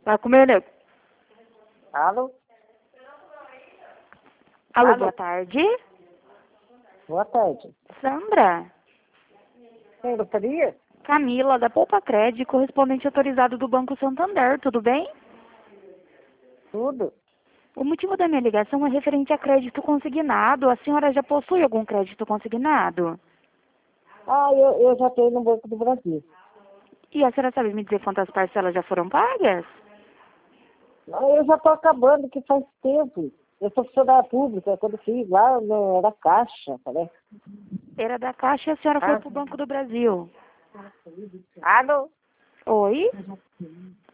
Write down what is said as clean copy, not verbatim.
Vai comer, nego. Alô? Alô, boa tarde. Boa tarde. Sandra? Quem gostaria? Camila, da Poupa Crédito, correspondente autorizado do Banco Santander, tudo bem? Tudo? O motivo da minha ligação é referente a crédito consignado. A senhora já possui algum crédito consignado? Eu já tenho no Banco do Brasil. E a senhora sabe me dizer quantas parcelas já foram pagas? Eu já estou acabando, que faz tempo. Eu sou funcionária pública, quando fiz lá, era Caixa, parece. Era da Caixa e a senhora foi para o Banco do Brasil. Alô? Oi?